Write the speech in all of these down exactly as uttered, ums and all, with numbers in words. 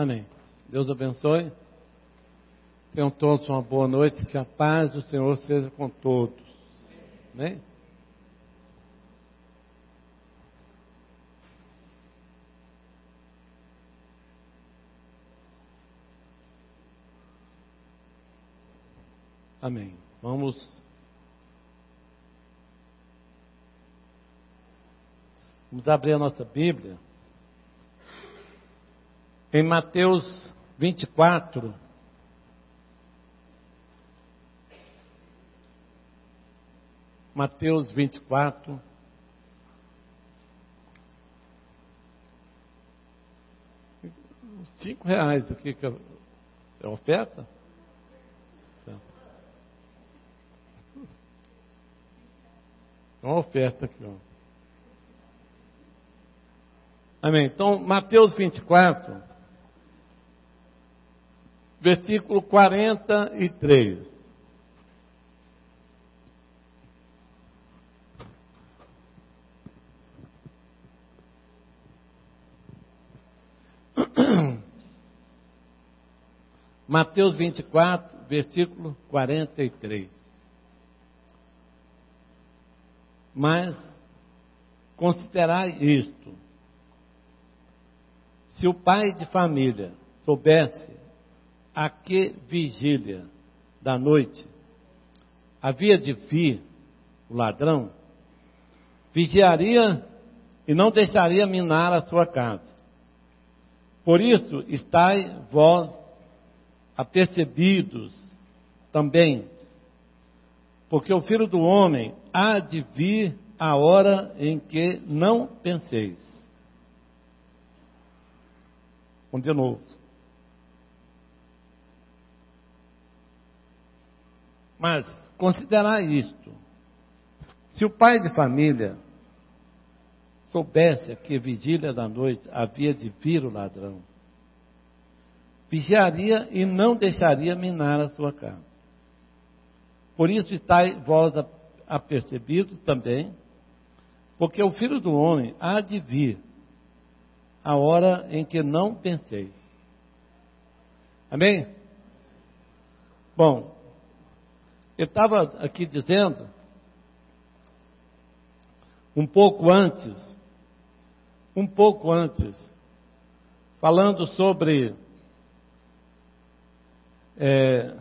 Amém. Deus abençoe. Tenham todos uma boa noite. Que a paz do Senhor seja com todos. Amém? Amém. Vamos... Vamos abrir a nossa Bíblia em Mateus vinte e quatro. Mateus vinte e quatro. Cinco reais aqui que é oferta? É uma oferta aqui, ó. Amém. Então, Mateus vinte e quatro, versículo quarenta e três. Mateus vinte e quatro, versículo quarenta e três. Mas considerai isto: se o pai de família soubesse a que vigília da noite havia de vir o ladrão, vigiaria e não deixaria minar a sua casa. Por isso, estai vós apercebidos também, porque o Filho do Homem há de vir a hora em que não penseis. Vamos de novo. Mas considerai isto: se o pai de família soubesse a que vigília da noite havia de vir o ladrão, vigiaria e não deixaria minar a sua casa. Por isso estai vós apercebidos também, porque o Filho do Homem há de vir a hora em que não penseis. Amém? Bom, eu estava aqui dizendo, um pouco antes, um pouco antes, falando sobre é,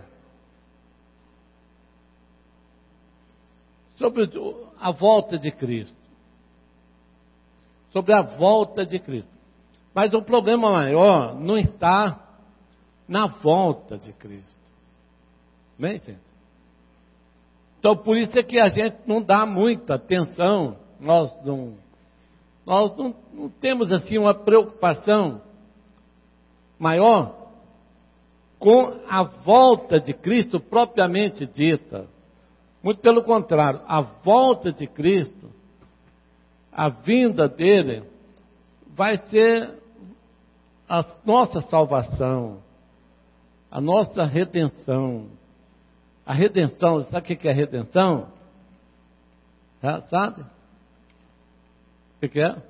sobre a volta de Cristo. Sobre a volta de Cristo. Mas o problema maior não está na volta de Cristo. Amém, gente? Então, por isso é que a gente não dá muita atenção, nós não, nós não, não temos assim uma preocupação maior com a volta de Cristo propriamente dita. Muito pelo contrário, a volta de Cristo, a vinda dele, vai ser a nossa salvação, a nossa redenção. A redenção, sabe o que é redenção? Já sabe? O que é?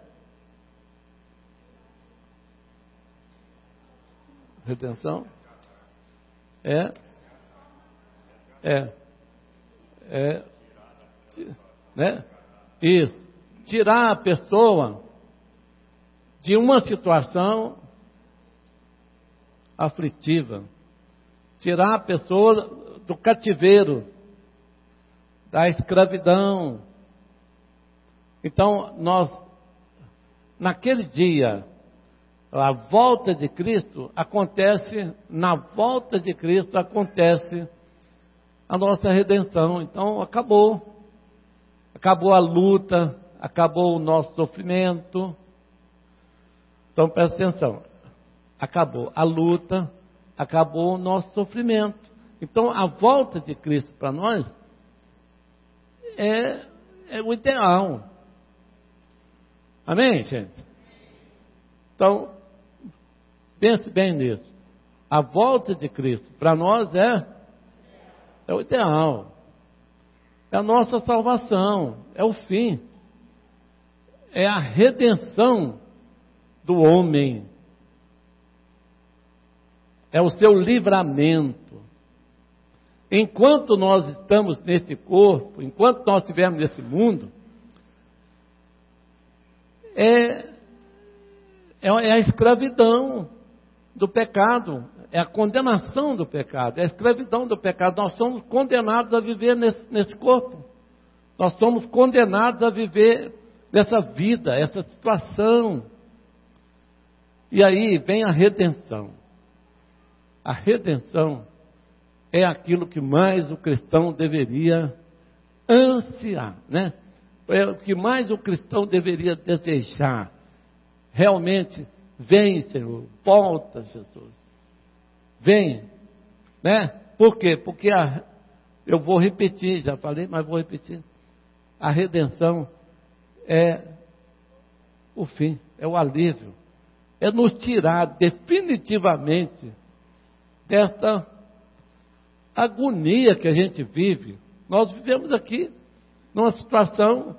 Redenção? É? É. É. Né? Isso. Tirar a pessoa de uma situação aflitiva. Tirar a pessoa do cativeiro, da escravidão. Então, nós, naquele dia, a volta de Cristo acontece, na volta de Cristo acontece a nossa redenção. Então, acabou. Acabou a luta, acabou o nosso sofrimento. Então, presta atenção. Acabou a luta, acabou o nosso sofrimento. Então, a volta de Cristo para nós é, é o ideal. Amém, gente? Então, pense bem nisso. A volta de Cristo para nós é, é o ideal. É a nossa salvação. É o fim. É a redenção do homem. é o seu livramento. Enquanto nós estamos nesse corpo, enquanto nós estivermos nesse mundo, é, é a escravidão do pecado, é a condenação do pecado, é a escravidão do pecado. Nós somos condenados a viver nesse, nesse corpo, nós somos condenados a viver nessa vida, essa situação. E aí vem a redenção. A redenção é aquilo que mais o cristão deveria ansiar, né? É o que mais o cristão deveria desejar. Realmente, vem, Senhor, volta, Jesus. Vem, né? Por quê? Porque a, eu vou repetir, já falei, mas vou repetir. A redenção é o fim, é o alívio. É nos tirar definitivamente desta agonia que a gente vive. Nós vivemos aqui numa situação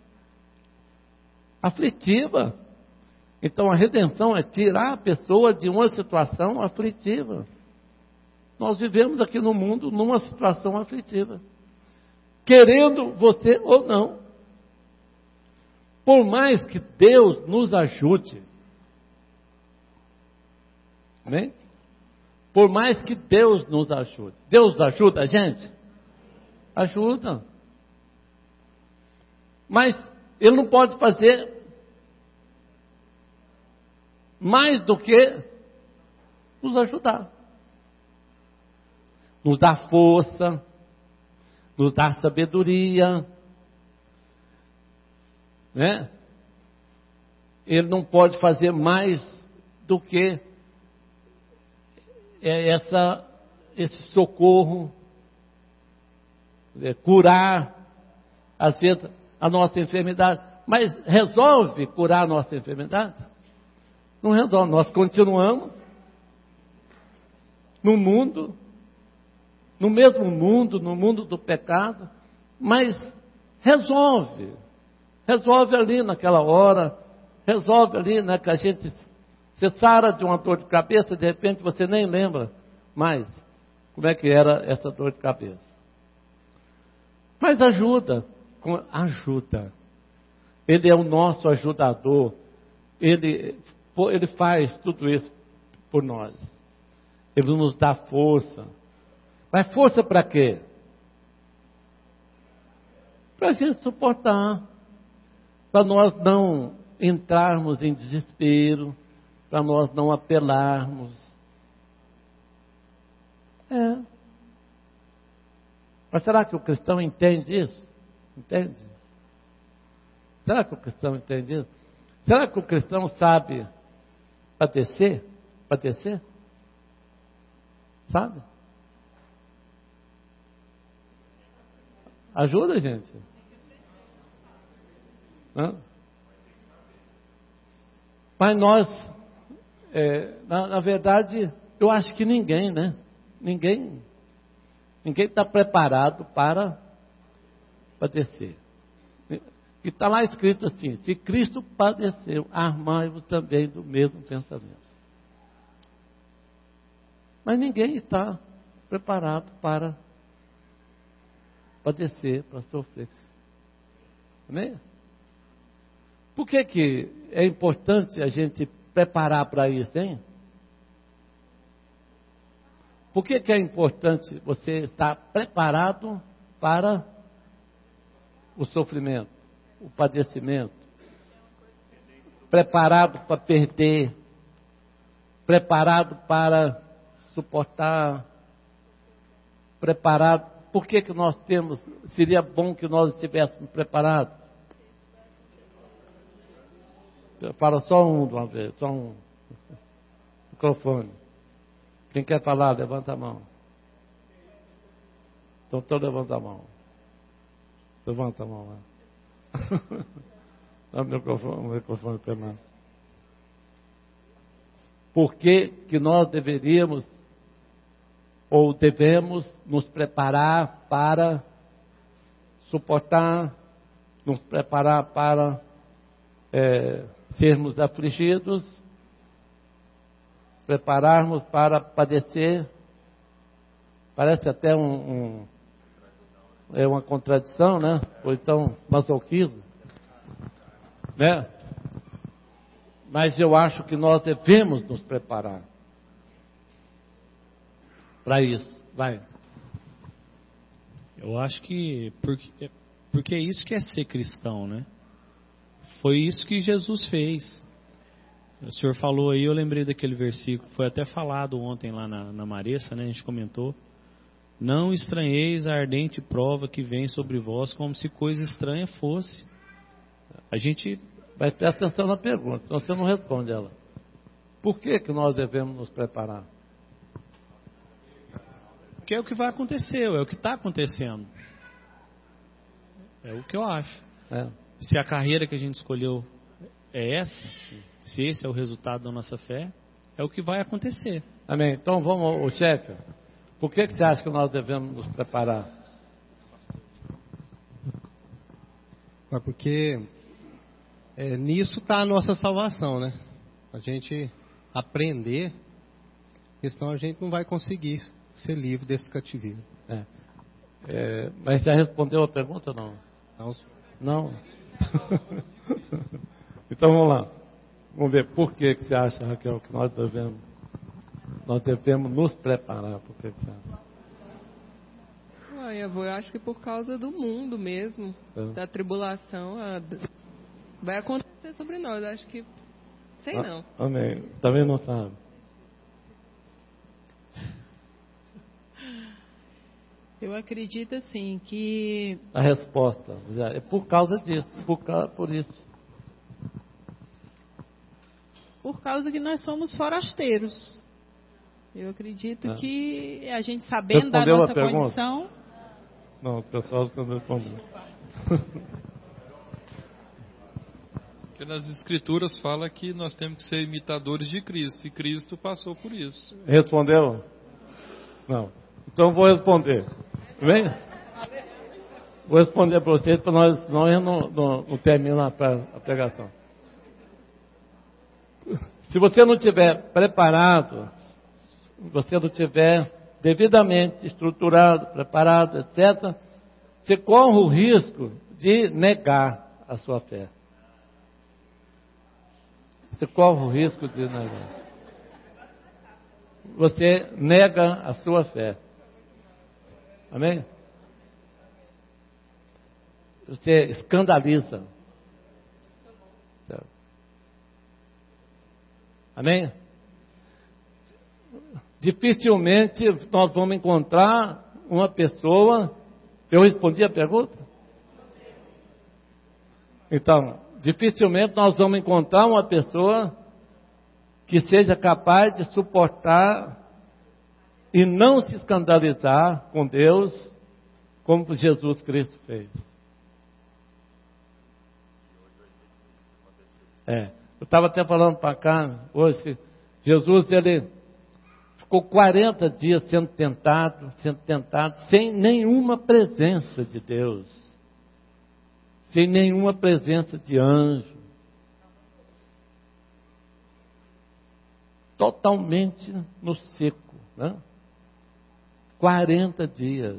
aflitiva. Então a redenção é tirar a pessoa de uma situação aflitiva. Nós vivemos aqui no mundo numa situação aflitiva, querendo você ou não. Por mais que Deus nos ajude, amém? Por mais que Deus nos ajude. Deus ajuda a gente? Ajuda. Mas Ele não pode fazer mais do que nos ajudar. Nos dar força, nos dar sabedoria, né? Ele não pode fazer mais do que essa, esse socorro, é, curar, às vezes, a nossa enfermidade. Mas resolve curar a nossa enfermidade? Não resolve. Nós continuamos no mundo, no mesmo mundo, no mundo do pecado, mas resolve. Resolve ali naquela hora, resolve ali, né, que a gente... Você sara de uma dor de cabeça, de repente você nem lembra mais como é que era essa dor de cabeça. Mas ajuda, ajuda. Ele é o nosso ajudador. Ele, ele faz tudo isso por nós. Ele nos dá força. Mas força para quê? Para a gente suportar. Para nós não entrarmos em desespero. Para nós não apelarmos. É. Mas será que o cristão entende isso? Entende? Será que o cristão entende isso? Será que o cristão sabe padecer? Padecer? Sabe? Ajuda, gente. Hã? Mas nós... É, na, na verdade, eu acho que ninguém, né? Ninguém, ninguém está preparado para padecer. E está lá escrito assim: se Cristo padeceu, armai-vos também do mesmo pensamento. Mas ninguém está preparado para padecer, para sofrer. Amém? Por que que é importante a gente preparar para isso, hein? Por que que é importante você estar preparado para o sofrimento, o padecimento? Preparado para perder, preparado para suportar, preparado. Por que que nós temos, seria bom que nós estivéssemos preparados? Fala só um de uma vez, só um microfone. Quem quer falar, levanta a mão. Então, todos levanta a mão. Levanta a mão lá. Dá o microfone, o microfone para mim. Por que que nós deveríamos, ou devemos, nos preparar para suportar, nos preparar para... É, sermos afligidos? prepararmos para padecer. Parece até um, um, é uma contradição, né? Ou então masoquismo, né? Mas eu acho que nós devemos nos preparar para isso. Vai. Eu acho que porque, porque é isso que é ser cristão, né? Foi isso que Jesus fez. O senhor falou aí, eu lembrei daquele versículo, foi até falado ontem lá na, na Maressa, né? A gente comentou. Não estranheis a ardente prova que vem sobre vós, como se coisa estranha fosse. A gente... Vai ter atenção na pergunta, senão você não responde ela. Por que que nós devemos nos preparar? Porque é o que vai acontecer, é o que está acontecendo. É o que eu acho. É. Se a carreira que a gente escolheu é essa, se esse é o resultado da nossa fé, é o que vai acontecer. Amém. Então vamos, o chefe, por que que você acha que nós devemos nos preparar? É porque é, nisso está a nossa salvação, né? A gente aprender, porque senão a gente não vai conseguir ser livre desse cativeiro. É. É, mas já respondeu a pergunta ou não? Não. Não? Então vamos lá. Vamos ver por que que você acha, Raquel, que nós devemos, nós devemos nos preparar. Por que que você acha? Ai, avô, eu acho que por causa do mundo mesmo, É. da tribulação, a- vai acontecer sobre nós. Eu acho que, sei não. Ah, amém. Também não sabe. Eu acredito assim que A resposta já é por causa disso, por, ca- por isso. por causa que nós somos forasteiros. Eu acredito É. que a gente sabendo da Respondeu a nossa pergunta? condição, Não, o pessoal não respondeu. Porque nas Escrituras fala que nós temos que ser imitadores de Cristo, e Cristo passou por isso. Respondeu? Não. Então vou responder. Vem? Vou responder para vocês, para nós, senão eu não, não, não termino a, a pregação. Se você não tiver preparado, você não tiver devidamente estruturado, preparado, etcétera, você corre o risco de negar a sua fé. Você corre o risco de negar. Você nega a sua fé. Amém? Você escandaliza. Amém? Dificilmente nós vamos encontrar uma pessoa. Eu respondi a pergunta? Então, dificilmente nós vamos encontrar uma pessoa que seja capaz de suportar e não se escandalizar com Deus, como Jesus Cristo fez. É, eu estava até falando para cá hoje, Jesus ele ficou quarenta dias sendo tentado, sendo tentado, sem nenhuma presença de Deus, sem nenhuma presença de anjo, totalmente no seco, né? quarenta dias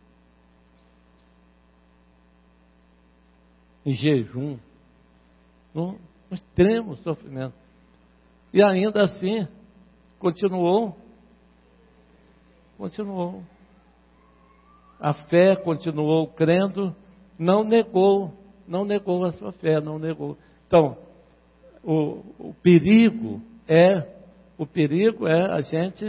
em jejum, um, um extremo sofrimento, e ainda assim continuou, continuou, a fé continuou crendo, não negou, não negou a sua fé, não negou. Então, o, o perigo é, o perigo é a gente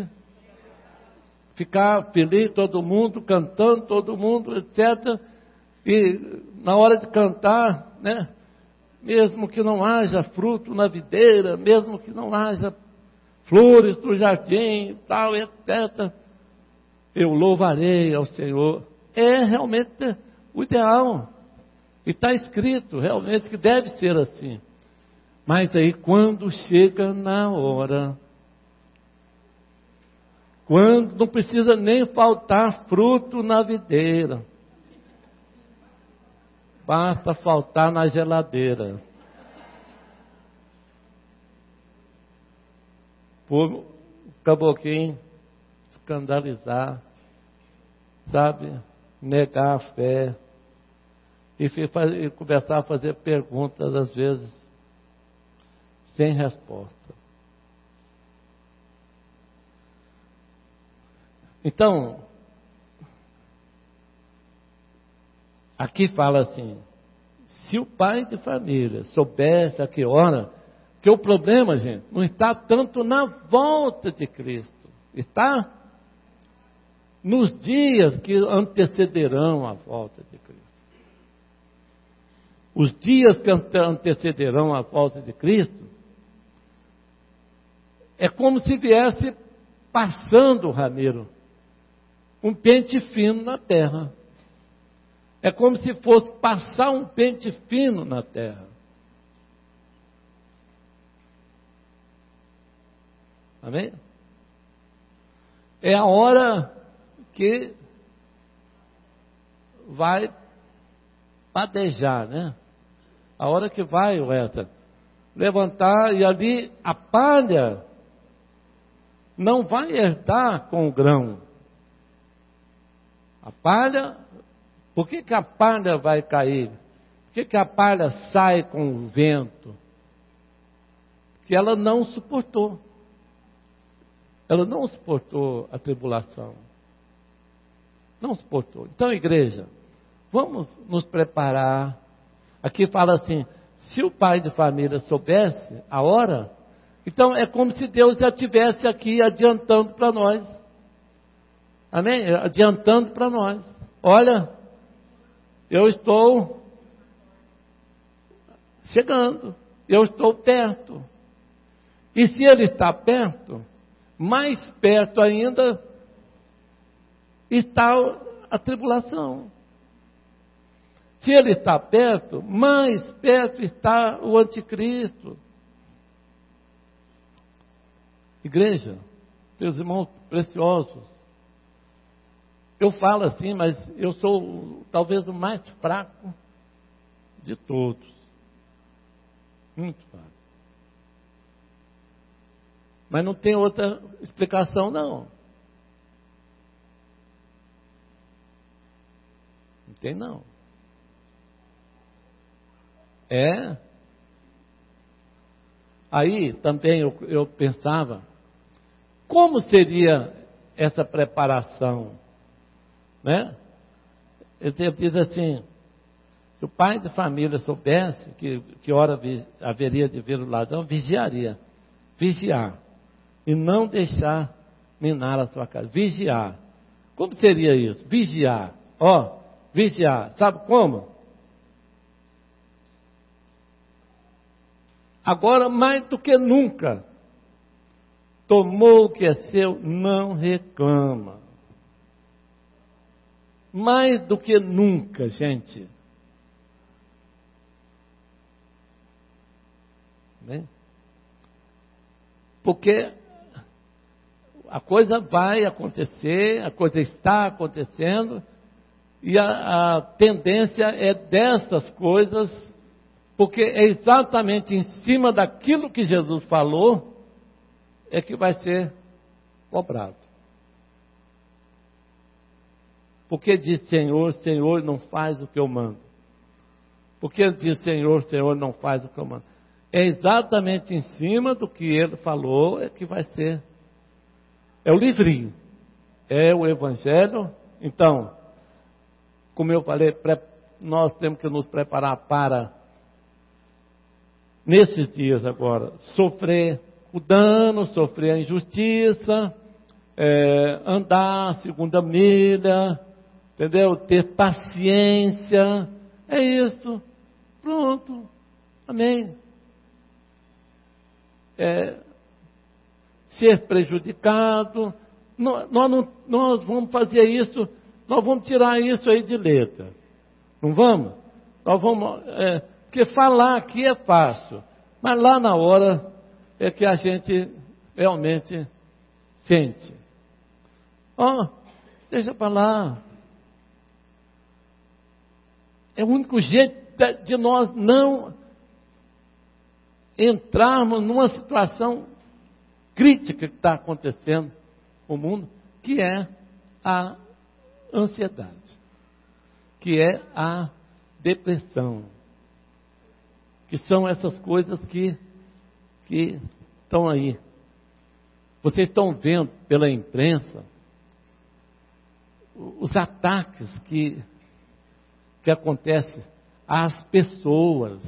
ficar feliz, todo mundo, cantando, todo mundo, etcétera. E na hora de cantar, né, mesmo que não haja fruto na videira, mesmo que não haja flores do jardim, tal, etcétera, eu louvarei ao Senhor. É realmente o ideal. E está escrito realmente que deve ser assim. Mas aí quando chega na hora, quando não precisa nem faltar fruto na videira, basta faltar na geladeira. Por caboclinho, escandalizar, sabe, negar a fé, e, e começar a fazer perguntas, às vezes, sem resposta. Então, aqui fala assim, se o pai de família soubesse a que hora, que o problema, gente, não está tanto na volta de Cristo, está nos dias que antecederão a volta de Cristo. Os dias que antecederão a volta de Cristo, é como se viesse passando, Ramiro, um pente fino na terra. É como se fosse passar um pente fino na terra. Amém? É a hora que vai padejar, né? A hora que vai, Ueta, levantar, e ali a palha não vai herdar com o grão. A palha, por que que a palha vai cair? Por que que a palha sai com o vento? Porque ela não suportou. Ela não suportou a tribulação. Não suportou. Então, igreja, vamos nos preparar. Aqui fala assim, se o pai de família soubesse a hora, então é como se Deus já estivesse aqui adiantando para nós. Amém? Adiantando para nós. Olha, eu estou chegando, eu estou perto. E se ele está perto, mais perto ainda está a tribulação. Se ele está perto, mais perto está o anticristo. Igreja, meus irmãos preciosos, eu falo assim, mas eu sou talvez o mais fraco de todos. Muito fraco. Mas não tem outra explicação, não. Não tem, não. É. Aí também eu, eu pensava, como seria essa preparação? Né? Ele diz assim, se o pai de família soubesse que, que hora vi, haveria de vir o ladrão, vigiaria. Vigiar. E não deixar minar a sua casa. Vigiar. Como seria isso? Vigiar. Ó, vigiar. Sabe como? Agora, mais do que nunca, tomou o que é seu, não reclama. Mais do que nunca, gente. Né? Porque a coisa vai acontecer, a coisa está acontecendo, e a, a tendência é dessas coisas, porque é exatamente em cima daquilo que Jesus falou, é que vai ser cobrado. Porque diz Senhor, Senhor, não faz o que eu mando. Porque diz Senhor, Senhor, não faz o que eu mando. É exatamente em cima do que ele falou, é que vai ser. É o livrinho. É o Evangelho. Então, como eu falei, nós temos que nos preparar para, nesses dias agora, sofrer o dano, sofrer a injustiça, é, andar a segunda milha, entendeu? Ter paciência, é isso, pronto, amém. É, ser prejudicado, nós, nós, não, nós vamos fazer isso, nós vamos tirar isso aí de letra, não vamos? Nós vamos, é, porque falar aqui é fácil, mas lá na hora é que a gente realmente sente. Ó, oh, deixa para lá. É o único jeito de nós não entrarmos numa situação crítica que está acontecendo no mundo, que é a ansiedade, que é a depressão, que são essas coisas que, que estão aí. Vocês estão vendo pela imprensa os ataques que, que acontecem às pessoas,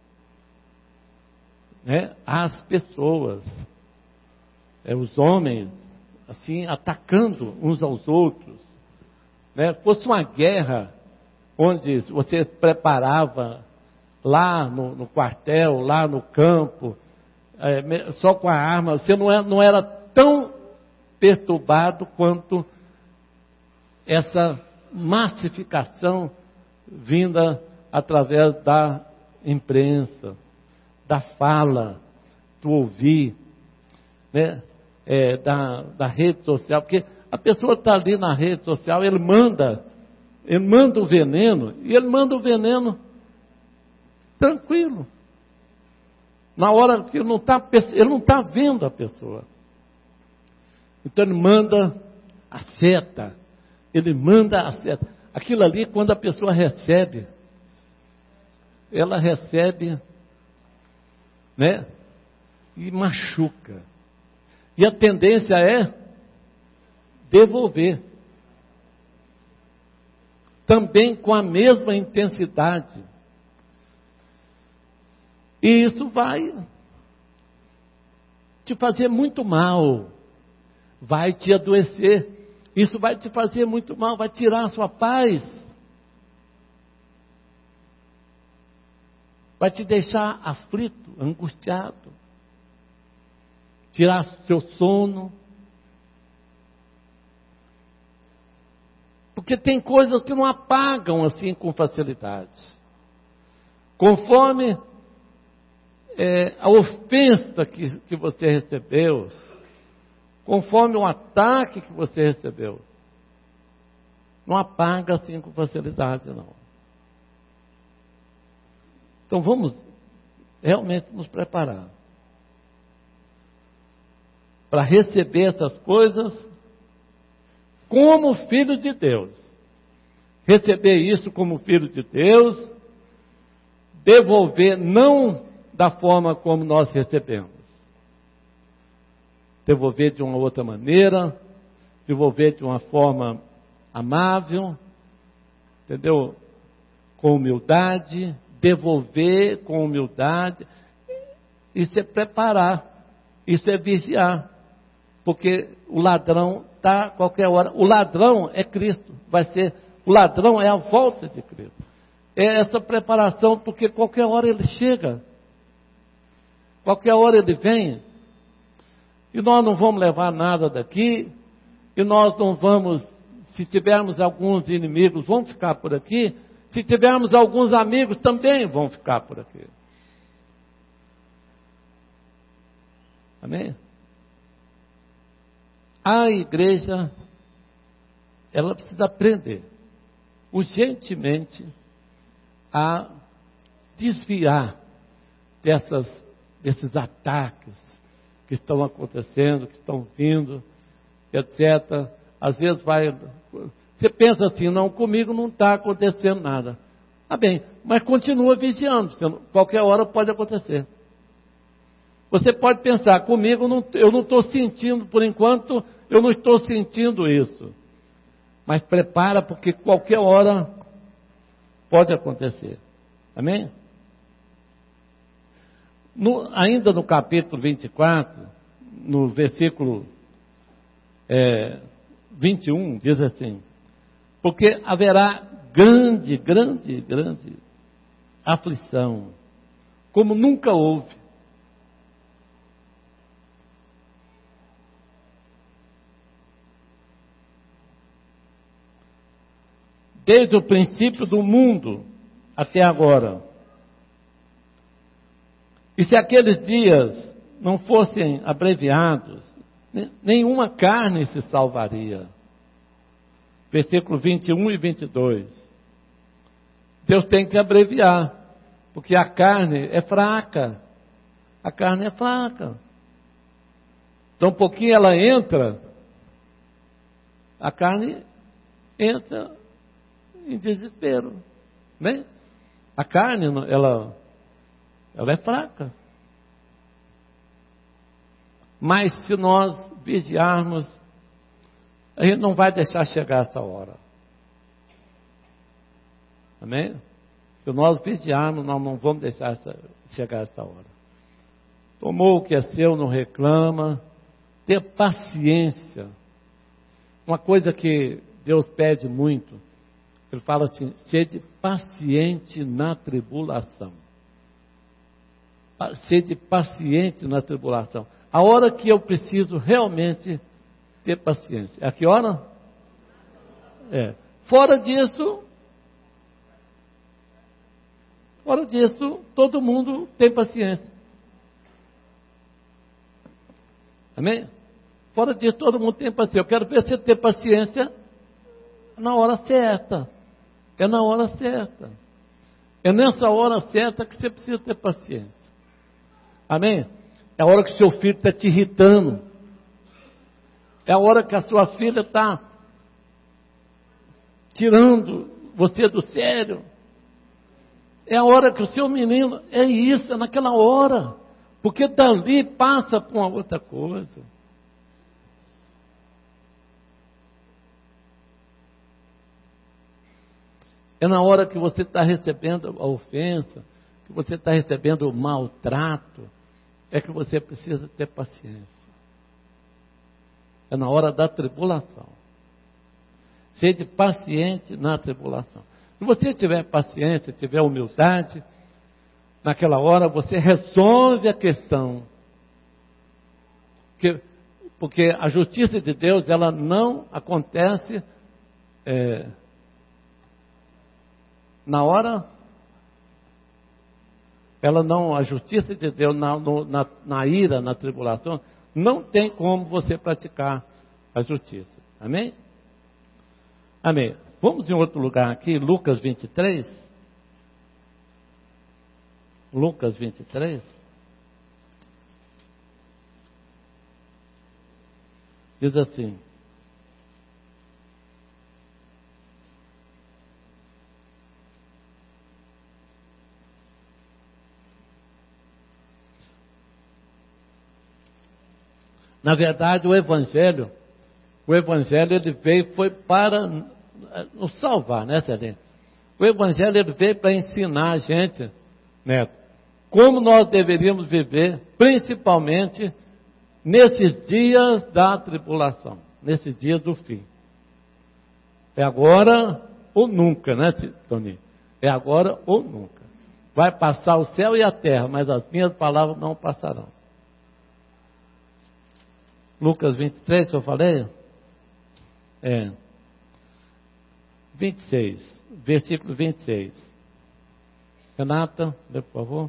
né? Às pessoas, é, os homens, assim, atacando uns aos outros, né? Fosse uma guerra onde você preparava lá no, no quartel, lá no campo, é, só com a arma, você não era, não era tão perturbado quanto essa massificação vinda através da imprensa, da fala, do ouvir, né? É, da, da rede social, porque a pessoa está ali na rede social, ele manda, ele manda o veneno, e ele manda o veneno tranquilo. Na hora que ele não está, ele não está vendo a pessoa. Então ele manda a seta, ele manda a seta. Aquilo ali, quando a pessoa recebe, ela recebe, né? E machuca. E a tendência é devolver. Também com a mesma intensidade. E isso vai te fazer muito mal. Vai te adoecer. Isso vai te fazer muito mal, vai tirar a sua paz. Vai te deixar aflito, angustiado. Tirar seu sono. Porque tem coisas que não apagam assim com facilidade. Conforme é, a ofensa que, que você recebeu, conforme o ataque que você recebeu, não apaga assim com facilidade, não. Então vamos realmente nos preparar para receber essas coisas como filho de Deus. Receber isso como filho de Deus, devolver não da forma como nós recebemos. Devolver de uma outra maneira, devolver de uma forma amável, entendeu? Com humildade, devolver com humildade. Isso é preparar, isso é vigiar, porque o ladrão está a qualquer hora. O ladrão é Cristo, vai ser, o ladrão é a volta de Cristo. É essa preparação, porque qualquer hora ele chega, qualquer hora ele vem. E nós não vamos levar nada daqui, e nós não vamos, se tivermos alguns inimigos, vão ficar por aqui, se tivermos alguns amigos, também vão ficar por aqui. Amém? A igreja, ela precisa aprender, urgentemente, a desviar dessas, desses ataques que estão acontecendo, que estão vindo, etcétera. Às vezes vai, você pensa assim, não, comigo não está acontecendo nada. Ah bem, mas continua vigiando, qualquer hora pode acontecer. Você pode pensar, comigo não, eu não estou sentindo, por enquanto, eu não estou sentindo isso. Mas prepara, porque qualquer hora pode acontecer. Amém? No, ainda no capítulo vinte e quatro, no versículo é, vinte e um, diz assim: porque haverá grande, grande, grande aflição, como nunca houve. Desde o princípio do mundo até agora. E se aqueles dias não fossem abreviados, nenhuma carne se salvaria. Versículo vinte e um e vinte e dois. Deus tem que abreviar, porque a carne é fraca. A carne é fraca. Então, um pouquinho ela entra, a carne entra em desespero, né? A carne, ela, ela é fraca. Mas se nós vigiarmos, a gente não vai deixar chegar essa hora. Amém? Se nós vigiarmos, nós não vamos deixar essa, chegar essa hora. Tomou o que é seu, não reclama. Ter paciência. Uma coisa que Deus pede muito, Ele fala assim, sede paciente na tribulação. Sede paciente na tribulação. A hora que eu preciso realmente ter paciência. A que hora? É. Fora disso, fora disso, todo mundo tem paciência. Amém? Fora disso, todo mundo tem paciência. Eu quero ver você ter paciência na hora certa. É na hora certa. É nessa hora certa que você precisa ter paciência. Amém? É a hora que o seu filho está te irritando. É a hora que a sua filha está tirando você do sério. É a hora que o seu menino... É isso, é naquela hora. Porque dali passa para uma outra coisa. É na hora que você está recebendo a ofensa, que você está recebendo o maltrato, é que você precisa ter paciência. É na hora da tribulação. Sede paciente na tribulação. Se você tiver paciência, tiver humildade, naquela hora você resolve a questão. Porque, porque a justiça de Deus, ela não acontece é, na hora, ela não, a justiça de Deus na, no, na, na ira, na tribulação, não tem como você praticar a justiça. Amém? Amém. Vamos em outro lugar aqui, Lucas vinte e três. Lucas vinte e três. Diz assim. Na verdade, o Evangelho, o Evangelho ele veio foi para nos salvar, né, Celeste? O Evangelho ele veio para ensinar a gente, né, como nós deveríamos viver, principalmente nesses dias da tribulação, nesses dias do fim. É agora ou nunca, né, Toninho? É agora ou nunca. Vai passar o céu e a terra, mas as minhas palavras não passarão. Lucas vinte e três, que eu falei? É. vinte e seis, versículo vinte e seis. Renata, por favor.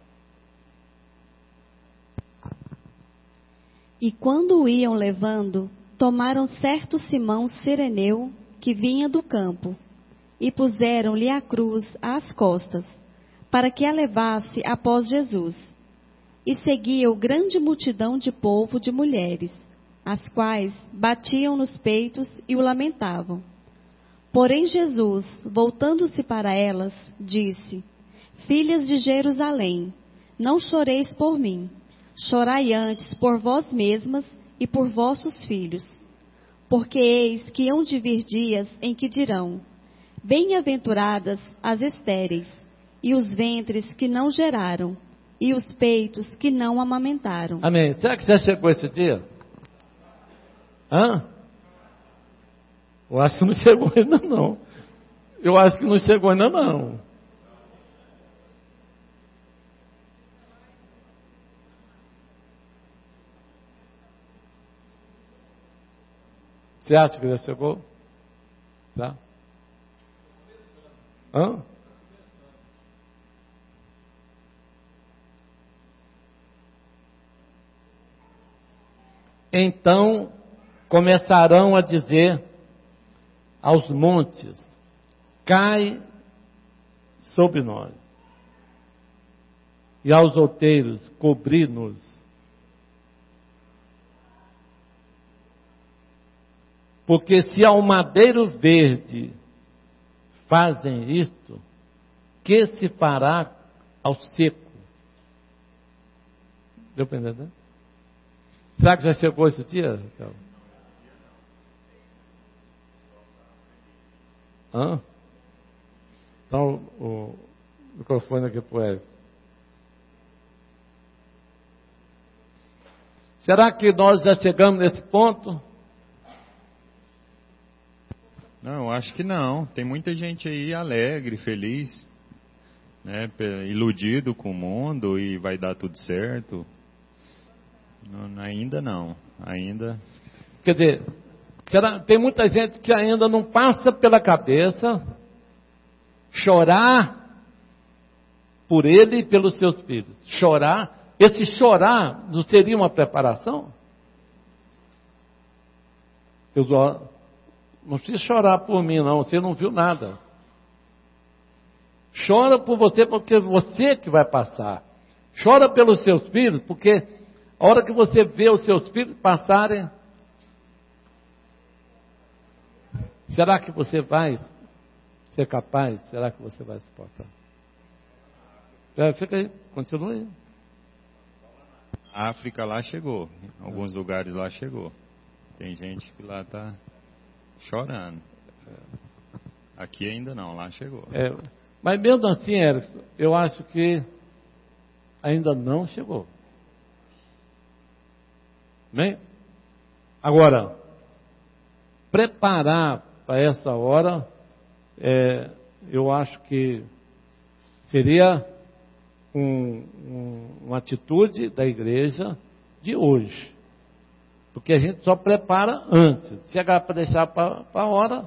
E quando o iam levando, tomaram certo Simão Cireneu, que vinha do campo, e puseram-lhe a cruz às costas, para que a levasse após Jesus. E seguia-o grande multidão de povo de mulheres, as quais batiam nos peitos e o lamentavam. Porém Jesus, voltando-se para elas, disse: Filhas de Jerusalém, não choreis por mim, chorai antes por vós mesmas e por vossos filhos. Porque eis que hão de vir dias em que dirão: Bem-aventuradas as estéreis, e os ventres que não geraram, e os peitos que não amamentaram. Amém. Será que já chegou esse dia? Hã? Eu acho que não chegou ainda não. Eu acho que não chegou ainda não. Você acha que já chegou? Tá? Hã? Então começarão a dizer aos montes: cai sobre nós, e aos outeiros: cobri-nos. Porque se ao madeiro verde fazem isto, que se fará ao seco? Deu para entender? Será que já chegou esse dia? Hã? Então, o microfone aqui para o Érico. Será que nós já chegamos nesse ponto? Não, acho que não. Tem muita gente aí alegre, feliz, né, iludido com o mundo e vai dar tudo certo. Não, ainda não. Ainda. Quer dizer, será, tem muita gente que ainda não passa pela cabeça chorar por ele e pelos seus filhos. Chorar. Esse chorar não seria uma preparação? Eu não precisa chorar por mim, não. Você não viu nada. Chora por você, porque você que vai passar. Chora pelos seus filhos, porque a hora que você vê os seus filhos passarem, será que você vai ser capaz? Será que você vai suportar? É, fica aí, continue aí. A África lá chegou. Em alguns lugares lá chegou. Tem gente que lá está chorando. Aqui ainda não, lá chegou. É, mas mesmo assim, Érico, eu acho que ainda não chegou. Bem? Agora, preparar para essa hora, é, eu acho que seria um, um, uma atitude da igreja de hoje. Porque a gente só prepara antes. Se chegar para deixar para a hora,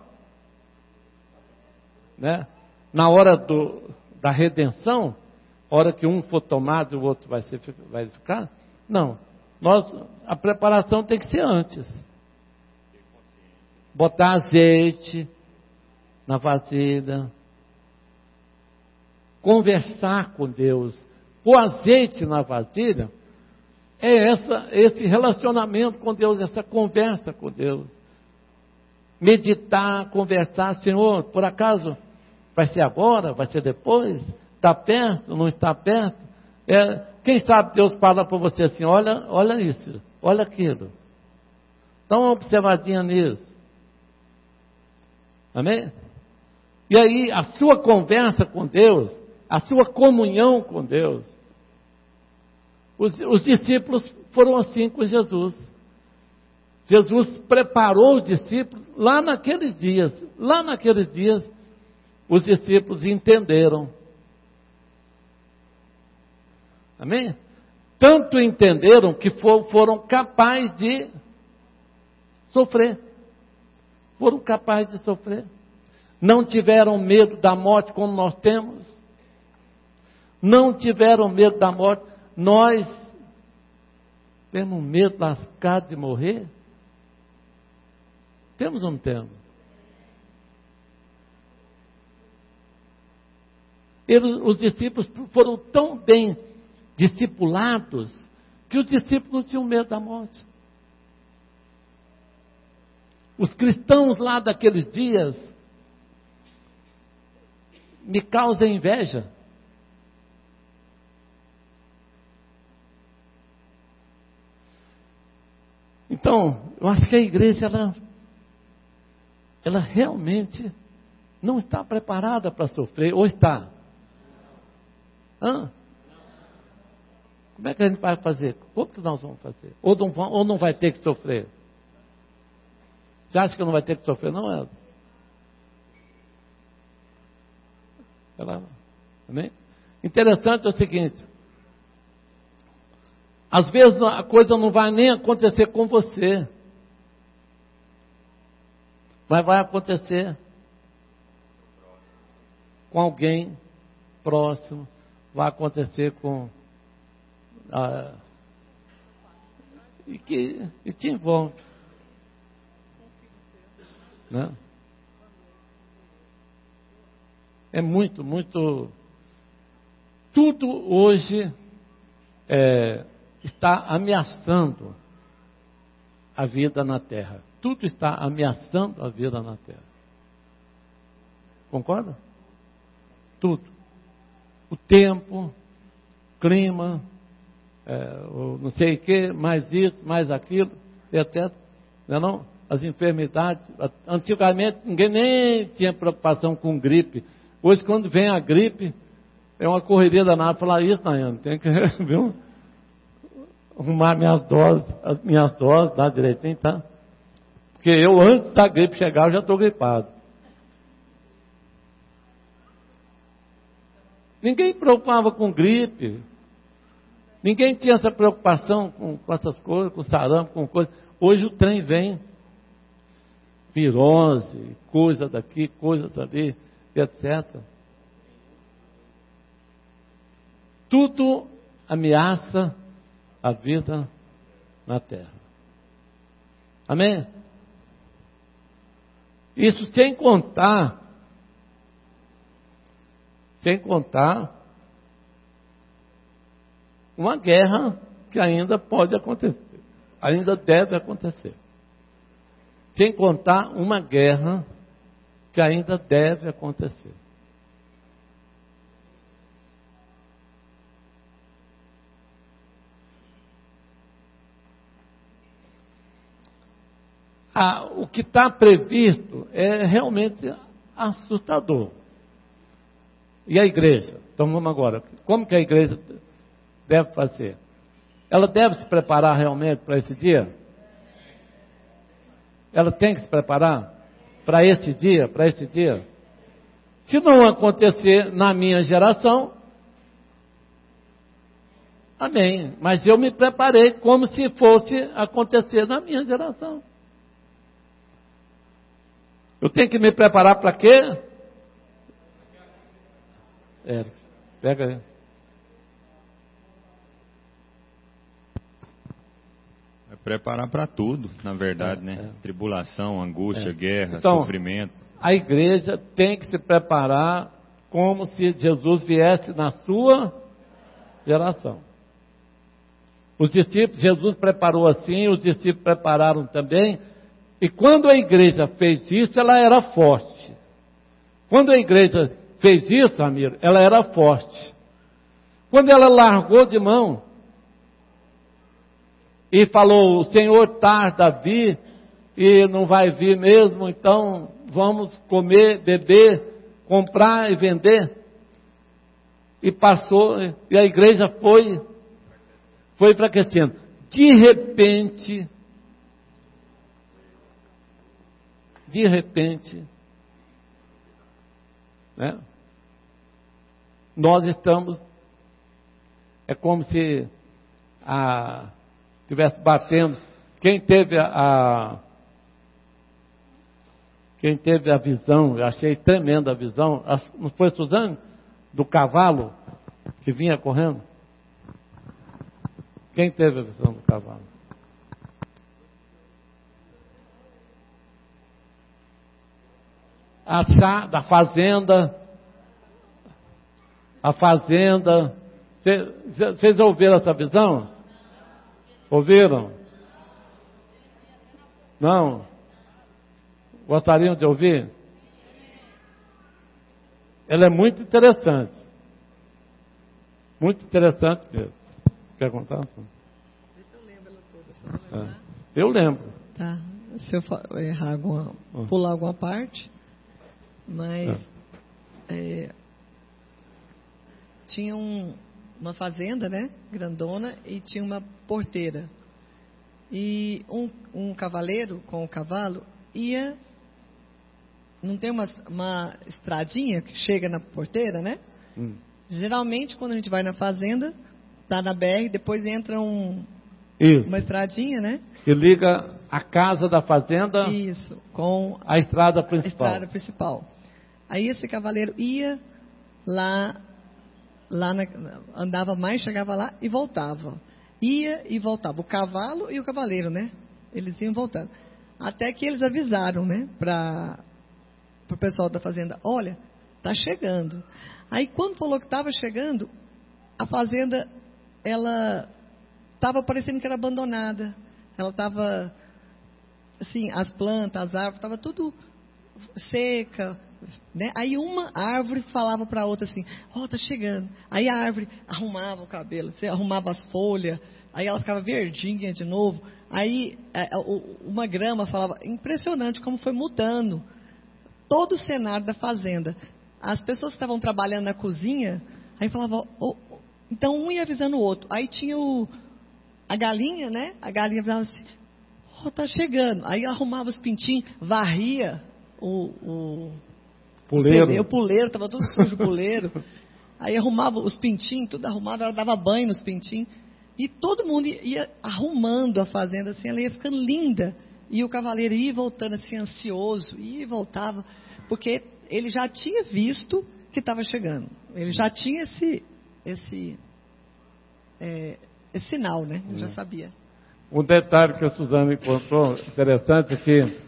né? Na hora do, da redenção, hora que um for tomado e o outro vai, ser, vai ficar, não. Nós, a preparação tem que ser antes. Botar azeite na vasilha. Conversar com Deus. O azeite na vasilha é essa, esse relacionamento com Deus, essa conversa com Deus. Meditar, conversar. Senhor, por acaso vai ser agora? Vai ser depois? Está perto? Não está perto? É, quem sabe Deus fala para você assim, olha, olha isso, olha aquilo. Dá uma observadinha nisso. Amém? E aí, a sua conversa com Deus, a sua comunhão com Deus. Os, os discípulos foram assim com Jesus. Jesus preparou os discípulos lá naqueles dias. Lá naqueles dias, os discípulos entenderam. Amém? Tanto entenderam que for, foram capazes de sofrer. Foram capazes de sofrer. Não tiveram medo da morte como nós temos. Não tiveram medo da morte. Nós temos medo lascado de morrer? Temos ou não temos? Eles, os discípulos foram tão bem discipulados que os discípulos não tinham medo da morte. Os cristãos lá daqueles dias me causam inveja. Então, eu acho que a igreja, ela, ela realmente não está preparada para sofrer, ou está? Hã? Como é que a gente vai fazer? Como que nós vamos fazer? Ou não, ou não vai ter que sofrer? Você acha que não vai ter que sofrer, não, Elton? Ela, amém? Interessante é o seguinte, às vezes a coisa não vai nem acontecer com você, mas vai acontecer com alguém próximo, vai acontecer com ah, e que e te envolve, né? É muito, muito. Tudo hoje é, está ameaçando a vida na terra. Tudo tudo está ameaçando a vida na Terra. Concorda? Tudo. O tempo, clima, é, o não sei o que, mais isso, mais aquilo, etcétera. Não é não? As enfermidades. Antigamente ninguém nem tinha preocupação com gripe. Hoje, quando vem a gripe, é uma correria danada falar isso, Nayane. Tem que viu? Arrumar minhas doses, as minhas doses, dar direitinho, tá? Porque eu, antes da gripe chegar, eu já estou gripado. Ninguém preocupava com gripe. Ninguém tinha essa preocupação com, com essas coisas, com sarampo, com coisas. Hoje o trem vem. Virose, coisa daqui, coisa dali, etcétera. Tudo ameaça a vida na Terra. Amém? Isso sem contar, sem contar uma guerra que ainda pode acontecer, ainda deve acontecer. Sem contar uma guerra que ainda deve acontecer. Ah, o que está previsto é realmente assustador. E a igreja? Então vamos agora. Como que a igreja deve fazer? Ela deve se preparar realmente para esse dia? Ela tem que se preparar para esse dia, para esse dia. Se não acontecer na minha geração, amém. Mas eu me preparei como se fosse acontecer na minha geração. Eu tenho que me preparar para quê? É, pega aí. É preparar para tudo, na verdade, é, né? É. Tribulação, angústia, É. guerra, Então, sofrimento. A igreja tem que se preparar como se Jesus viesse na sua geração. Os discípulos, Jesus preparou assim, os discípulos prepararam também. E quando a igreja fez isso, ela era forte. Quando a igreja fez isso, Ramiro, ela era forte. Quando ela largou de mão e falou, o Senhor tarda a vir e não vai vir mesmo, então vamos comer, beber, comprar e vender. E passou, e a igreja foi, foi enfraquecendo. De repente, de repente, né, nós estamos, é como se a, estivesse batendo. Quem teve a, a quem teve a visão, eu achei tremenda a visão, não foi, Suzane? Do cavalo que vinha correndo? Quem teve a visão do cavalo? A chá da fazenda, a fazenda, vocês ouviram essa visão? Ouviram? Não? Gostariam de ouvir? Ela é muito interessante. Muito interessante mesmo. Quer contar? Vê se eu lembro ela toda, se eu não lembrar. É. Eu lembro. Tá. Se eu fa- errar alguma, pular alguma parte, mas é, tinha um, uma fazenda, né, grandona, e tinha uma porteira. E um, um cavaleiro com o cavalo ia, não tem uma, uma estradinha que chega na porteira, né? Hum. Geralmente, quando a gente vai na fazenda, tá na B R, depois entra um, Isso. uma estradinha, né? Que liga a casa da fazenda Isso, com à estrada a principal. estrada principal. Aí esse cavaleiro ia lá, lá na, andava mais, chegava lá e voltava. Ia e voltava. O cavalo e o cavaleiro, né? Eles iam voltando. Até que eles avisaram, né? Para o pessoal da fazenda, olha, tá chegando. Aí quando falou que estava chegando, a fazenda, ela estava parecendo que era abandonada. Ela estava assim, as plantas, as árvores, estava tudo seca, né? Aí uma árvore falava para a outra assim, ó, oh, tá chegando. Aí a árvore arrumava o cabelo, você arrumava as folhas, aí ela ficava verdinha de novo. Aí uma grama falava, impressionante como foi mudando todo o cenário da fazenda. As pessoas que estavam trabalhando na cozinha, aí falavam, oh, oh. Então um ia avisando o outro. Aí tinha o, a galinha, né? A galinha avisava assim, oh, tá chegando. Aí arrumava os pintinhos, varria o, o puleiro. O puleiro, estava tudo sujo o puleiro. Aí arrumava os pintinhos, tudo arrumado, ela dava banho nos pintinhos. E todo mundo ia arrumando a fazenda, assim, ela ia ficando linda. E o cavaleiro ia voltando assim, ansioso, ia e voltava, porque ele já tinha visto que estava chegando. Ele já tinha esse, esse, é, esse sinal, né? Ele já sabia. Um detalhe que a Suzana encontrou interessante é que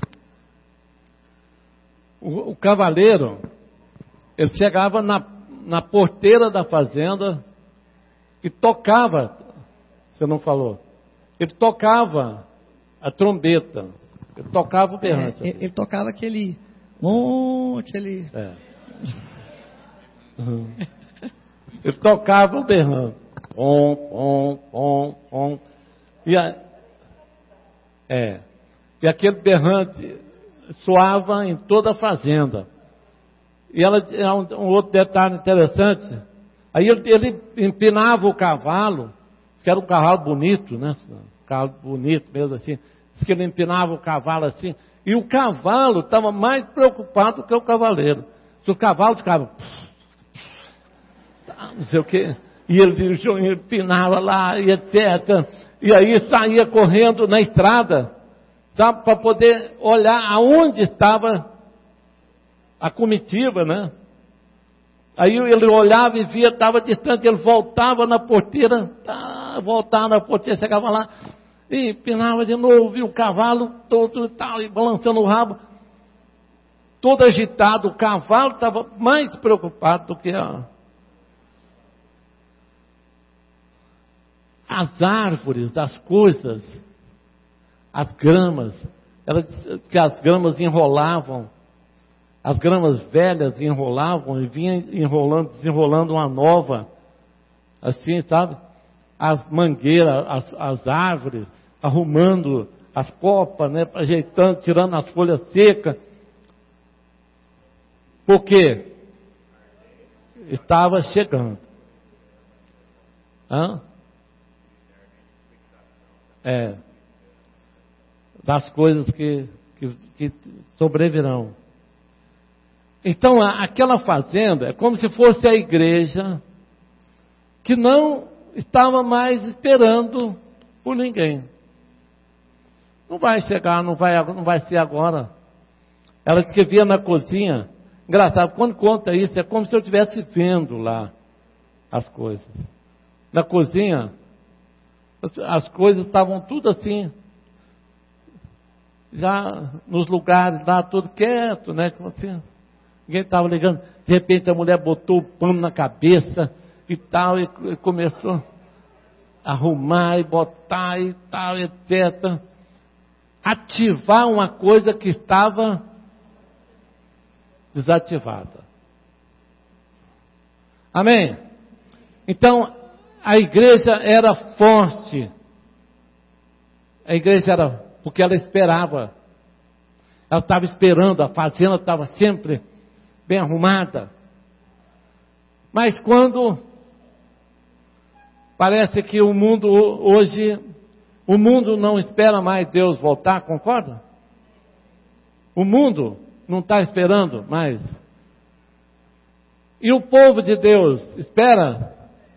o, o cavaleiro, ele chegava na, na porteira da fazenda e tocava. Você não falou. Ele tocava a trombeta. Ele tocava o berrante. É, ele, ele tocava aquele... Oh, aquele... É. Uhum. Ele tocava o berrante. Pom, pom, pom, pom. E, a, é, e aquele berrante soava em toda a fazenda. E ela, um, um outro detalhe interessante. Aí ele, ele empinava o cavalo, que era um cavalo bonito, né? Um cavalo bonito mesmo assim. Diz que ele empinava o cavalo assim. E o cavalo estava mais preocupado que o cavaleiro. Se o cavalo ficava... Não sei o quê. E ele empinava lá, e etcétera. E aí saía correndo na estrada, sabe? Para poder olhar aonde estava a comitiva, né? Aí ele olhava e via, estava distante, ele voltava na porteira, tá, voltava na porteira, chegava lá, e empinava de novo, e o cavalo todo e tal, e balançando o rabo, todo agitado. O cavalo estava mais preocupado do que a... as árvores, as coisas, as gramas, ela disse que as gramas enrolavam, as gramas velhas enrolavam e vinha enrolando, desenrolando uma nova, assim, sabe? As mangueiras, as, as árvores, arrumando as copas, né? Ajeitando, tirando as folhas secas. Por quê? Estava chegando. Hã? É. Das coisas que, que, que sobrevirão. Então, aquela fazenda é como se fosse a igreja que não estava mais esperando por ninguém. Não vai chegar, não vai, não vai ser agora. Ela disse que via na cozinha. Engraçado, quando conta isso, é como se eu estivesse vendo lá as coisas. Na cozinha, as, as coisas estavam tudo assim, já nos lugares lá, tudo quieto, né? Como assim, ninguém estava ligando. De repente a mulher botou o pano na cabeça e tal, e, e começou a arrumar e botar e tal, etcétera. Ativar uma coisa que estava desativada. Amém? Então, a igreja era forte. A igreja era, porque ela esperava. Ela estava esperando, a fazenda estava sempre bem arrumada. Mas quando parece que o mundo hoje, o mundo não espera mais Deus voltar, concorda? O mundo não está esperando mais. E o povo de Deus espera?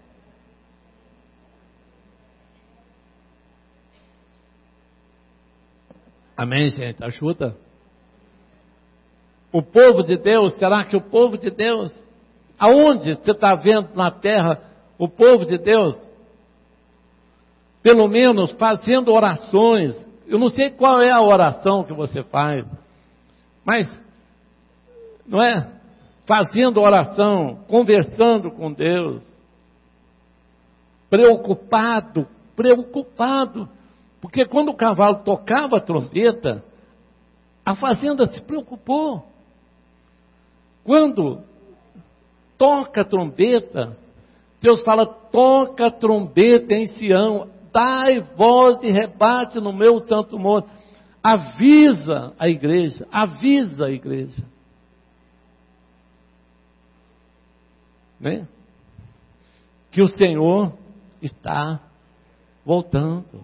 Amém, gente? Ajuda. O povo de Deus, será que o povo de Deus, aonde você está vendo na terra o povo de Deus? Pelo menos fazendo orações. Eu não sei qual é a oração que você faz, mas, não é? Fazendo oração, conversando com Deus, preocupado, preocupado, porque quando o cavalo tocava a trombeta, A fazenda se preocupou. Quando toca a trombeta, Deus fala, toca a trombeta em Sião, dai voz e rebate no meu santo monte. Avisa a igreja, avisa a igreja. Né? Que o Senhor está voltando.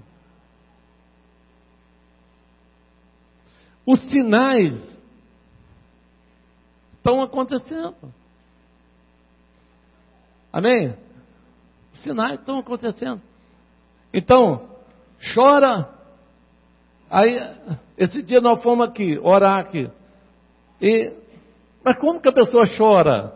Os sinais estão acontecendo. Amém? Os sinais estão acontecendo. Então, chora. Aí, esse dia nós fomos aqui, orar aqui. E, mas como que a pessoa chora?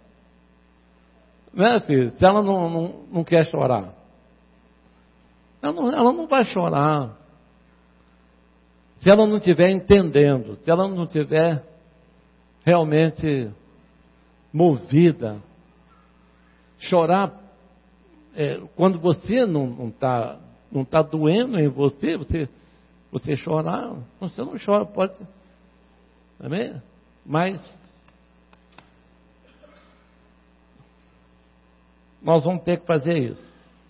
Né, filho? Se ela não, não, não quer chorar. Ela não, ela não vai chorar. Se ela não estiver entendendo, se ela não estiver realmente movida. Chorar, é, quando você não está não tá doendo em você, você, você chorar, você não chora, pode. Amém? Mas nós vamos ter que fazer isso.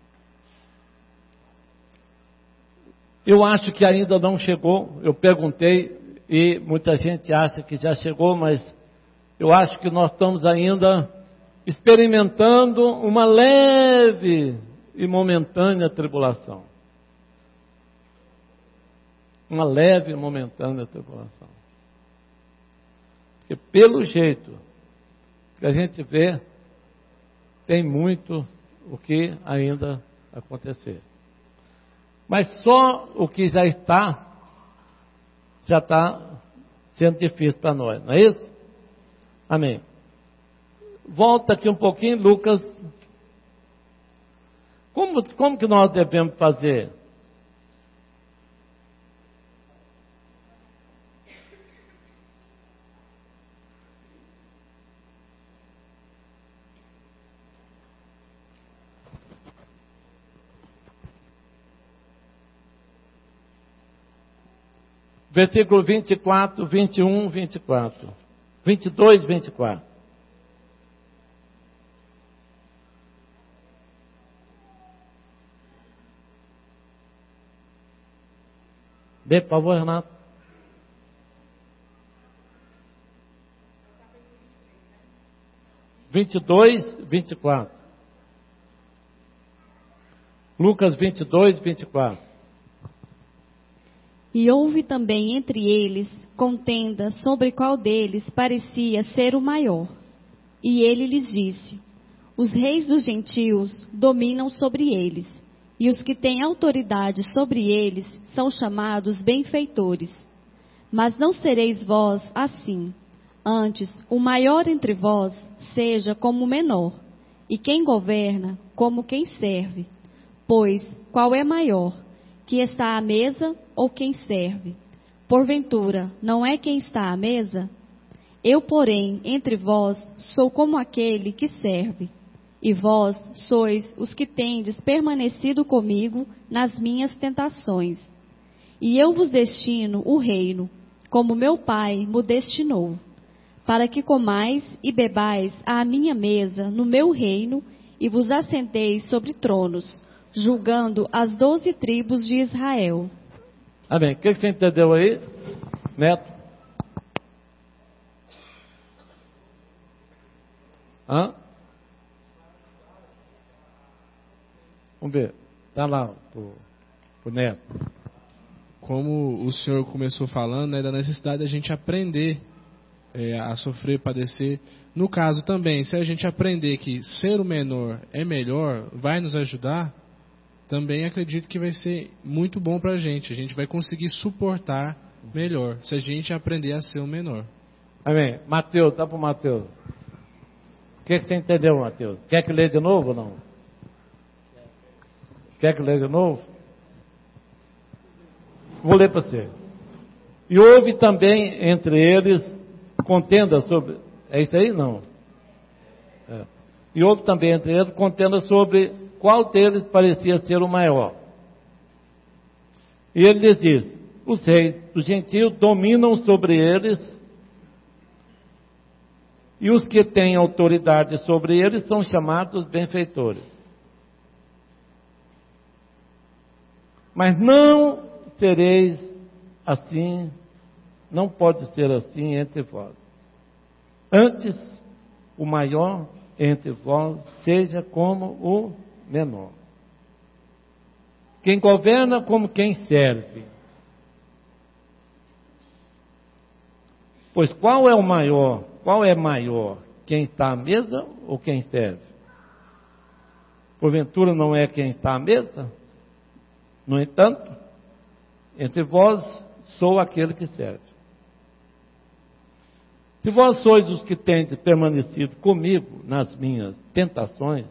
Eu acho que ainda não chegou. Eu perguntei e muita gente acha que já chegou, mas eu acho que nós estamos ainda experimentando uma leve e momentânea tribulação. Uma leve e momentânea tribulação. Porque pelo jeito que a gente vê, tem muito o que ainda acontecer. Mas só o que já está, já está sendo difícil para nós, não é isso? Amém. Volta aqui um pouquinho, Lucas. Como, como que nós devemos fazer? Versículo vinte e quatro, vinte e um, vinte e quatro. vinte e dois, vinte e quatro. Dê, por favor, Renato. vinte e dois, vinte e quatro. Lucas vinte e dois, vinte e quatro. E houve também entre eles contenda sobre qual deles parecia ser o maior. E ele lhes disse: os reis dos gentios dominam sobre eles, e os que têm autoridade sobre eles são chamados benfeitores. Mas não sereis vós assim. Antes, o maior entre vós seja como o menor, e quem governa como quem serve. Pois, qual é maior, que está à mesa ou quem serve? Porventura, não é quem está à mesa? Eu, porém, entre vós, sou como aquele que serve. E vós sois os que tendes permanecido comigo nas minhas tentações. E eu vos destino o reino, como meu Pai me destinou, para que comais e bebais à minha mesa no meu reino e vos assenteis sobre tronos, julgando as doze tribos de Israel. Amém. O que você entendeu aí, Neto? Hã? Vamos ver. Está lá pro, pro Neto. Como o senhor começou falando, né, da necessidade da gente aprender é, a sofrer, padecer. No caso também, se a gente aprender que ser o menor é melhor, vai nos ajudar, também acredito que vai ser muito bom para a gente. A gente vai conseguir suportar melhor, se a gente aprender a ser o menor. Amém. Mateus, dá para o Mateus. O que, que você entendeu, Mateus? Quer que leia de novo ou não? Quer que leia de novo? Vou ler para você. E houve também entre eles contenda sobre... É isso aí? Não. É. E houve também entre eles contenda sobre qual deles parecia ser o maior. E ele lhes diz: os reis dos gentios dominam sobre eles, e os que têm autoridade sobre eles são chamados benfeitores. Mas não sereis assim, não pode ser assim entre vós. Antes, o maior entre vós seja como o menor. Quem governa como quem serve. Pois qual é o maior? Qual é maior? Quem está à mesa ou quem serve? Porventura não é quem está à mesa? No entanto, entre vós sou aquele que serve. Se vós sois os que tendes permanecido comigo nas minhas tentações,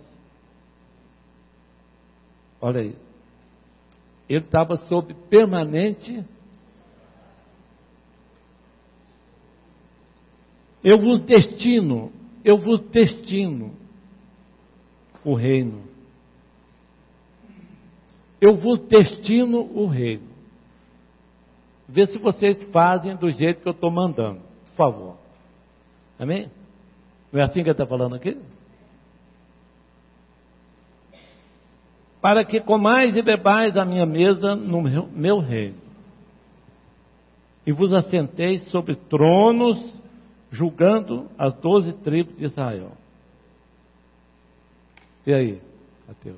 olha aí, ele estava sob permanente. Eu vos destino, eu vos destino o reino. Eu vos destino o reino. Vê se vocês fazem do jeito que eu estou mandando, por favor. Amém? Não é assim que ele está falando aqui? Para que comais e bebais a minha mesa no meu, meu reino, e vos assenteis sobre tronos, julgando as doze tribos de Israel. E aí, Mateus?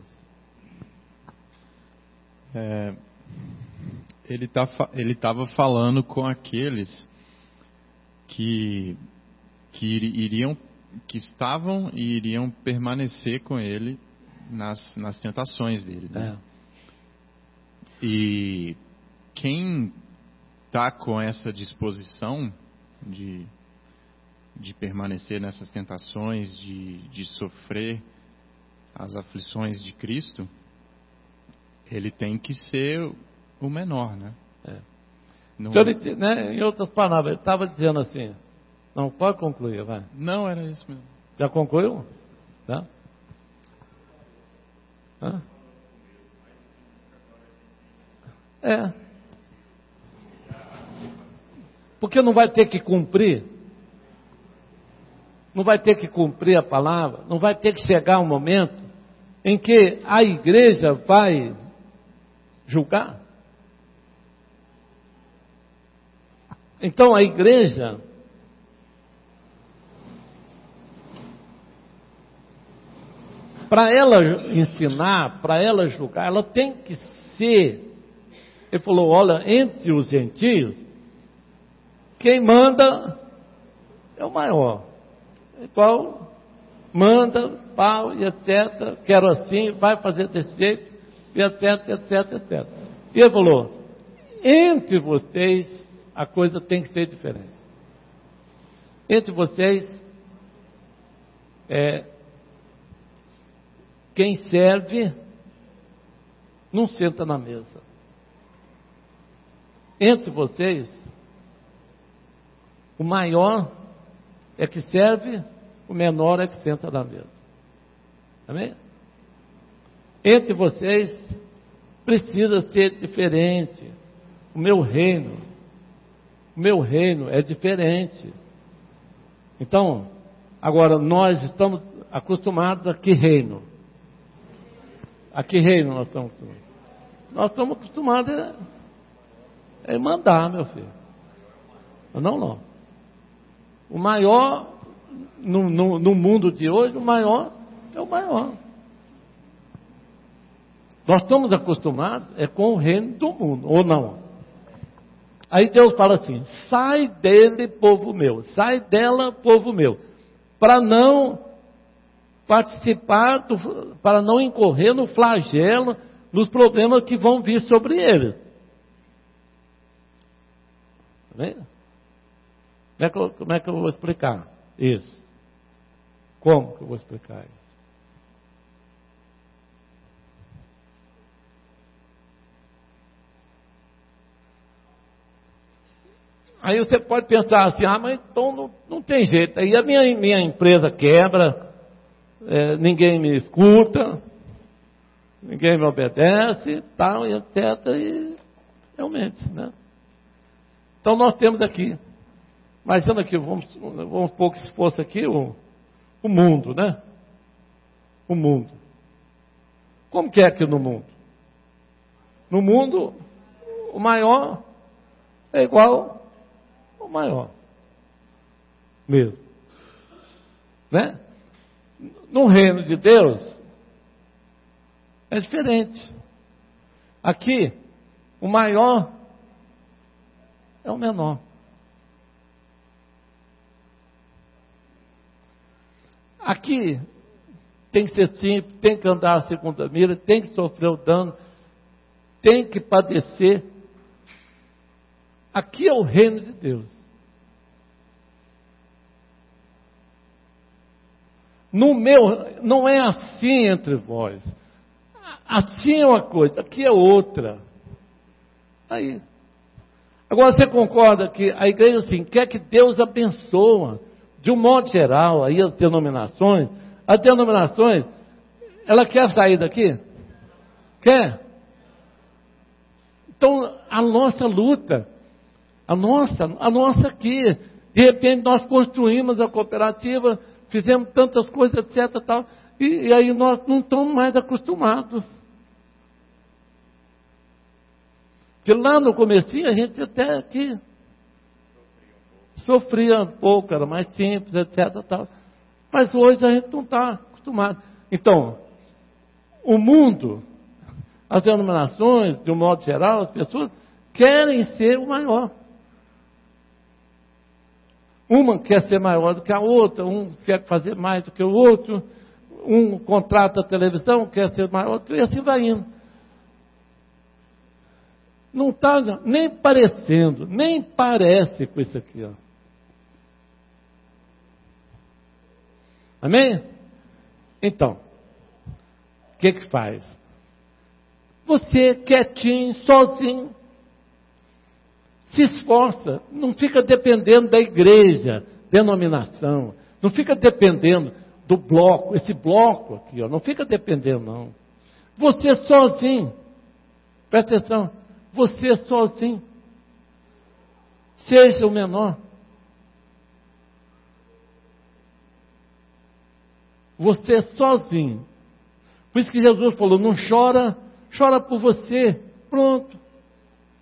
É, ele tá, ele estava falando com aqueles que, que iriam, que estavam e iriam permanecer com ele nas, nas tentações dele, né? É. E quem está com essa disposição de, de permanecer nessas tentações, de, de sofrer as aflições de Cristo, ele tem que ser o menor, né? É. Não... Então, ele, né, em outras palavras, ele estava dizendo assim, não, pode concluir, vai. Não, era isso mesmo. Já concluiu? Tá? Hã? É. Porque não vai ter que cumprir, não vai ter que cumprir a palavra, não vai ter que chegar um momento em que a igreja vai julgar. Então a igreja para ela ensinar, para ela julgar, ela tem que ser, ele falou, olha, entre os gentios, quem manda é o maior. Igual manda, pau e etcétera. Quero assim, vai fazer desse jeito, e etc, etc, etcétera. E ele falou, entre vocês a coisa tem que ser diferente. Entre vocês, é, quem serve não senta na mesa. Entre vocês, o maior é que serve, o menor é que senta na mesa. Amém? Entre vocês, precisa ser diferente. O meu reino, o meu reino é diferente. Então, agora nós estamos acostumados a que reino? A que reino nós estamos acostumados? Nós estamos acostumados a, a mandar, meu filho. Não, não. O maior, no, no, no mundo de hoje, o maior é o maior. Nós estamos acostumados é com o reino do mundo, ou não? Aí Deus fala assim, sai dele, povo meu, sai dela, povo meu, para não participar, do, para não incorrer no flagelo, nos problemas que vão vir sobre eles. Tá vendo? Como é, que eu, como é que eu vou explicar isso? Como que eu vou explicar isso? Aí você pode pensar assim, ah, mas então não, não tem jeito. Aí a minha, minha empresa quebra, é, ninguém me escuta, ninguém me obedece, tal, e etcétera. E realmente, né? Então nós temos aqui, mas sendo aqui, vamos, vamos pôr que se fosse aqui o, o mundo, né? O mundo. Como que é aqui no mundo? No mundo, o maior é igual ao maior. Mesmo. Né? No reino de Deus, é diferente. Aqui, o maior é o menor. Aqui, tem que ser simples, tem que andar a segunda mira, tem que sofrer o dano, tem que padecer. Aqui é o reino de Deus. No meu, não é assim entre vós. Assim é uma coisa, aqui é outra. Aí. Agora você concorda que a igreja assim, quer que Deus abençoa, de um modo geral, aí as denominações, as denominações, ela quer sair daqui? Quer? Então, a nossa luta, a nossa, a nossa aqui, de repente nós construímos a cooperativa, fizemos tantas coisas, etc, tal, e, e aí nós não estamos mais acostumados. Porque lá no comecinho a gente até que sofria um pouco, era mais simples, etc, tal. Mas hoje a gente não está acostumado. Então, o mundo, as denominações, de um modo geral, as pessoas querem ser o maior. Uma quer ser maior do que a outra, um quer fazer mais do que o outro, um contrata a televisão, quer ser maior do que o outro, e assim vai indo. Não está nem parecendo, nem parece com isso aqui, ó. Amém? Então, o que que faz? Você quietinho, sozinho, se esforça, não fica dependendo da igreja, denominação, não fica dependendo do bloco, esse bloco aqui, ó, não fica dependendo não. Você sozinho, presta atenção, você sozinho, seja o menor. Você sozinho. Por isso que Jesus falou, não chora, chora por você. Pronto.